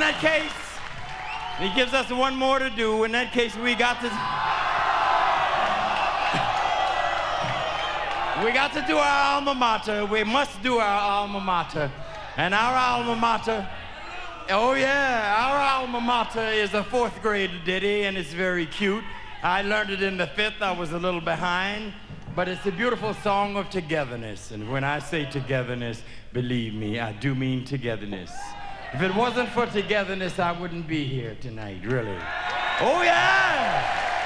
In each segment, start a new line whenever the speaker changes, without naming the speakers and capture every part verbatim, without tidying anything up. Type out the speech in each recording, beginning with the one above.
that case, he gives us one more to do. In that case, we got to... we got to do our alma mater. We must do our alma mater. And our alma mater... Oh, yeah, our alma mater is a fourth grade ditty, and it's very cute. I learned it in the fifth. I was a little behind. But it's a beautiful song of togetherness. And when I say togetherness, believe me, I do mean togetherness. If it wasn't for togetherness, I wouldn't be here tonight, really. Oh, yeah!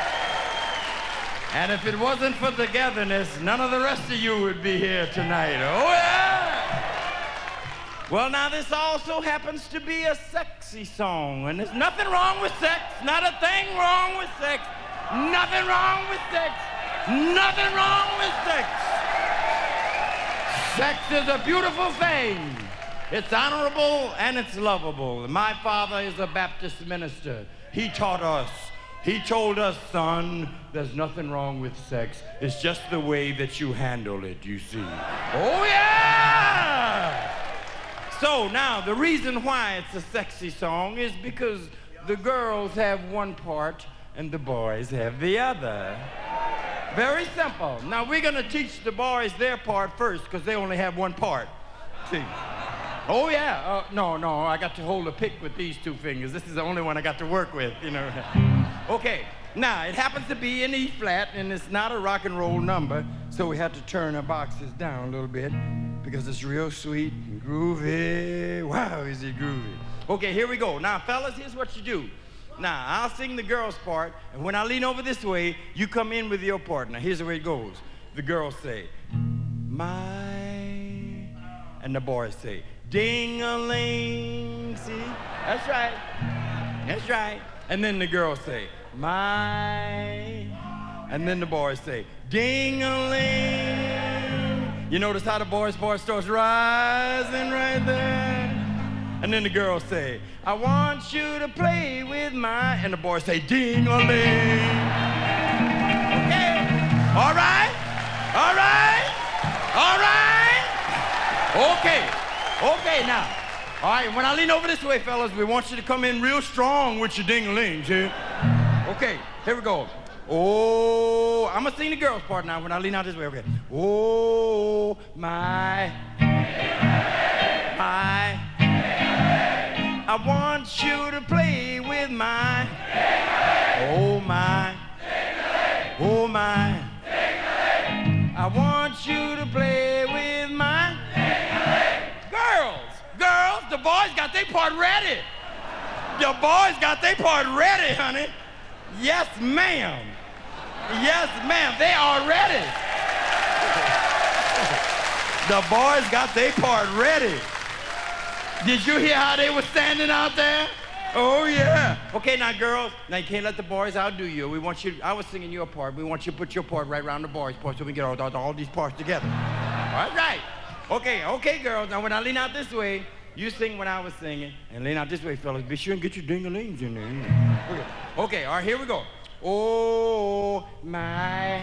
And if it wasn't for togetherness, none of the rest of you would be here tonight. Oh, yeah! Well, now, this also happens to be a sexy song. And there's nothing wrong with sex. Not a thing wrong with sex. Nothing wrong with sex. Nothing wrong with sex. Sex is a beautiful thing. It's honorable and it's lovable. My father is a Baptist minister. He taught us. He told us, son, there's nothing wrong with sex. It's just the way that you handle it, you see. Oh, yeah! So now, the reason why it's a sexy song is because the girls have one part and the boys have the other. Very simple. Now, we're going to teach the boys their part first because they only have one part. See? Oh, yeah. Uh, no, no, I got to hold a pick with these two fingers. This is the only one I got to work with, you know. Okay. Now, it happens to be in E flat, and it's not a rock and roll number, so we had to turn our boxes down a little bit because it's real sweet and groovy. Wow, is it groovy. Okay, here we go. Now, fellas, here's what you do. Now, I'll sing the girls' part, and when I lean over this way, you come in with your part. Now, here's the way it goes. The girls say, my, and the boys say, ding-a-ling, see? That's right. That's right. And then the girls say, my, and then the boys say, ding-a-ling. You notice how the boys' part starts rising right there? And then the girls say, I want you to play with my... And the boys say, ding-a-ling. Okay. All right. All right. All right. Okay. Okay, now. All right, when I lean over this way, fellas, we want you to come in real strong with your ding-a-lings, see? Okay, here we go. Oh, I'm going to sing the girls' part now when I lean out this way. Okay. Oh, my... My... I want you to play with my, oh my, oh my. I want you to play with my, girls, girls, the boys got their part ready. The boys got their part ready, honey. Yes, ma'am. Yes, ma'am, they are ready. The boys got their part ready. Did you hear how they were standing out there? Oh, yeah. Okay, now, girls, now you can't let the boys outdo you. We want you, I was singing your part. We want you to put your part right around the boys' part so we can get all, all, all these parts together. All right. Okay, okay, girls. Now, when I lean out this way, you sing when I was singing. And lean out this way, fellas. Be sure and get your ding-a-lings in there. Okay. Okay, all right, here we go. Oh, my...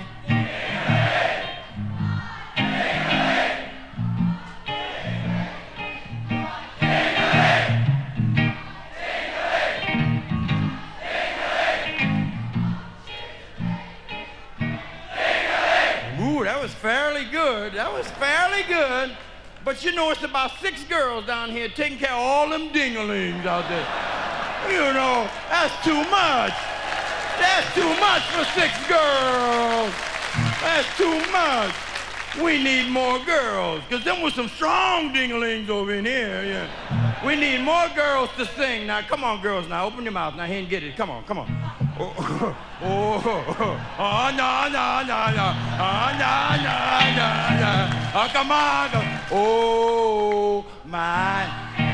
That was fairly good. That was fairly good. But you know, it's about six girls down here taking care of all them ding-a-lings out there. You know, that's too much. That's too much for six girls. That's too much. We need more girls, because them was some strong ding-a-lings over in here, yeah. We need more girls to sing. Now, come on, girls, now, open your mouth. Now, here and get it. Come on, come on. Oh, oh, oh, oh, oh, no, no, no, no. Oh, no, no, no, no. Oh, come on. Oh, my.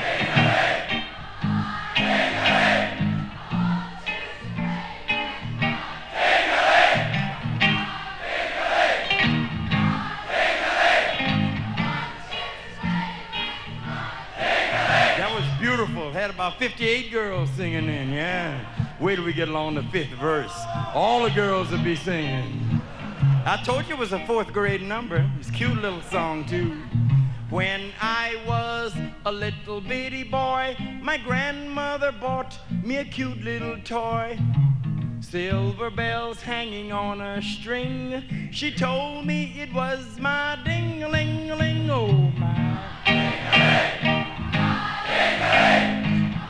Beautiful. Had about fifty-eight girls singing in, yeah. Wait till we get along the fifth verse. All the girls will be singing. I told you it was a fourth grade number. It's a cute little song, too. When I was a little bitty boy, my grandmother bought me a cute little toy. Silver bells hanging on a string. She told me it was my ding-a-ling-a-ling, oh my. Ding-a-ling, ding-a-ling.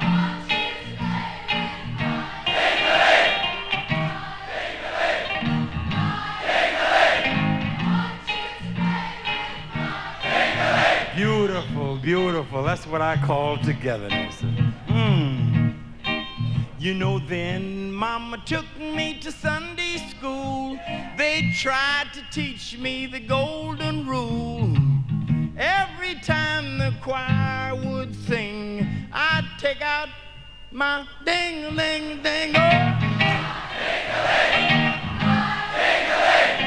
Beautiful, beautiful. That's what I call togetherness. Mm. You know, then Mama took me to Sunday school. They tried to teach me the golden rule. Every time the choir would sing, I'd take out my ding-a-ling-ding. Oh. Ding-a-ling, ding-a-ling.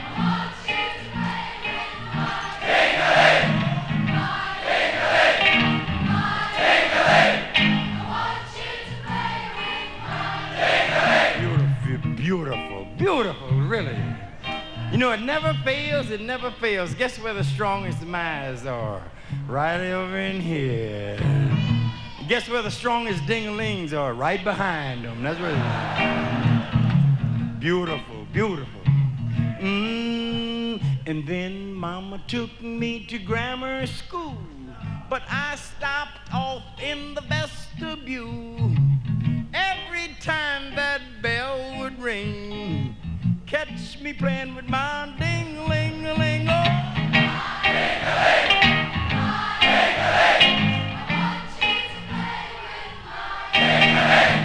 Beautiful, beautiful, really. You know, it never fails, it never fails. Guess where the strongest minds are? Right over in here. Guess where the strongest ding-a-lings are? Right behind them. That's where they are. Beautiful, beautiful. Mm, and then Mama took me to grammar school, but I stopped off in the vestibule. Every time that bell would ring, catch me playing with my ding-a-ling-a-ling, oh. Ding-a-ling, ding-a-ling. Ding-a-ling,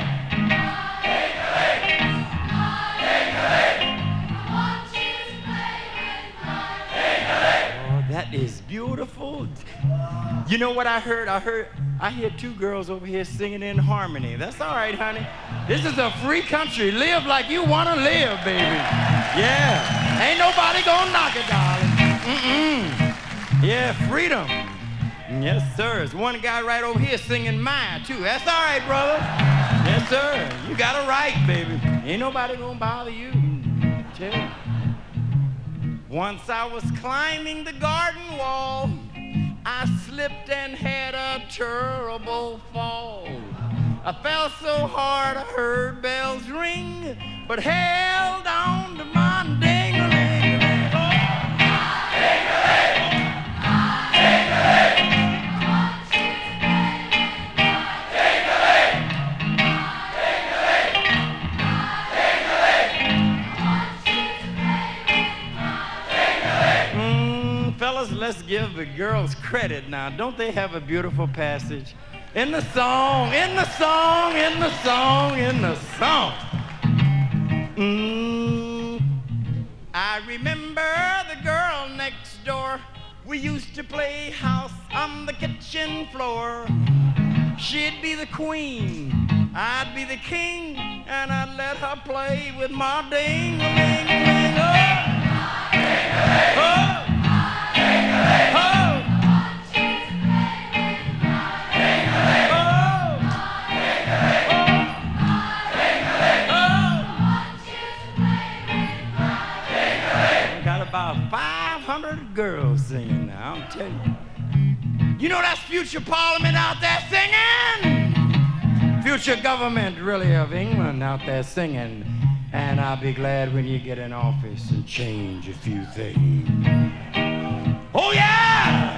ding-a-ling. Oh, that is beautiful. You know what I heard? I heard, I hear two girls over here singing in harmony. That's all right, honey. This is a free country. Live like you want to live, baby. Yeah. Ain't nobody gonna knock it, darling. Mm-mm. Yeah, freedom. Yes, sir. There's one guy right over here singing mine, too. That's all right, brother. Yes, sir. You got it right, baby. Ain't nobody gonna bother you. Tell you. Once I was climbing the garden wall, I slipped and had a terrible fall. I fell so hard I heard bells ring, but held on to my ding-a-ling-a-ling. Oh. Ding-a-ling, ding-a-ling. Mm, fellas, let's give the girls credit now. Don't they have a beautiful passage? In the song, in the song, in the song, in the song. Mm, I remember the girl next door. We used to play house on the kitchen floor. She'd be the queen, I'd be the king, and I'd let her play with my ding-a-ling-a-ling. Oh! Oh! Oh! About five hundred girls singing now, I'm telling you. You know that's future Parliament out there singing? Future government, really, of England out there singing. And I'll be glad when you get in office and change a few things. Oh, yeah!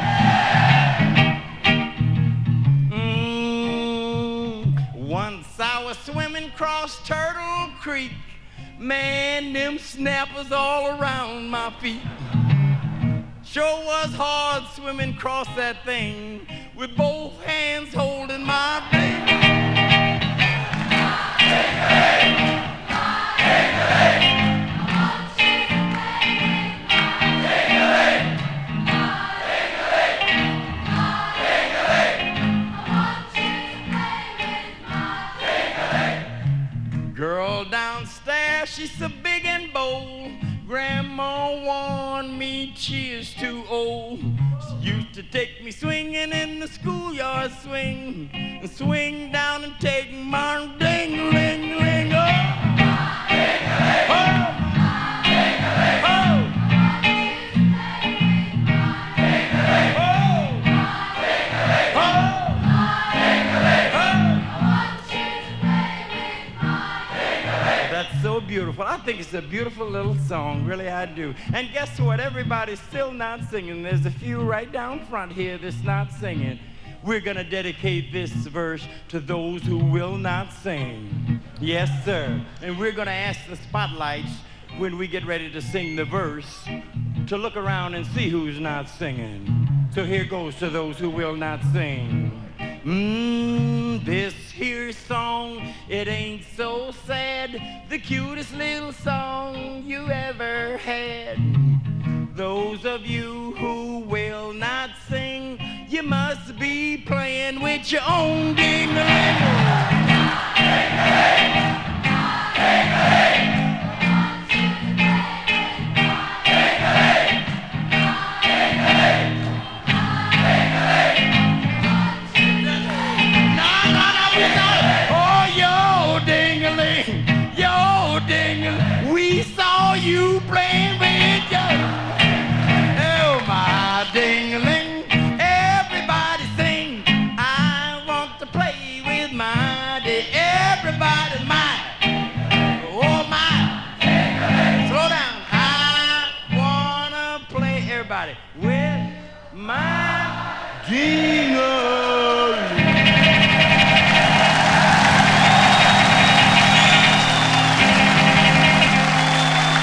Mm, once I was swimming across Turtle Creek. Man, them snappers all around my feet. Sure was hard swimming across that thing with both hands holding my thing. Girl downstairs, she's so big and bold. Grandma warned me she is too old. She used to take me swinging in the schoolyard swing, and swing down and take my ding-a-ling-a-ling. Oh! Oh! Oh! Oh! so beautiful. I think it's a beautiful little song, really I do. And guess what? Everybody's still not singing. There's a few right down front here that's not singing. We're going to dedicate this verse to those who will not sing. Yes, sir. And we're going to ask the spotlights when we get ready to sing the verse to look around and see who's not singing. So here goes to those who will not sing. Mmm, this here song, it ain't so sad. The cutest little song you ever had. Those of you who will not sing, you must be playing with your own ding-a-ling. Ding-a-ling, ding-a-ling. We saw you playing with your, oh my ding-a-ling. Everybody sing, I want to play with my ding. Everybody's mine, oh my ding-a-ling. Slow down, I wanna play, everybody, with my ding-a-ling.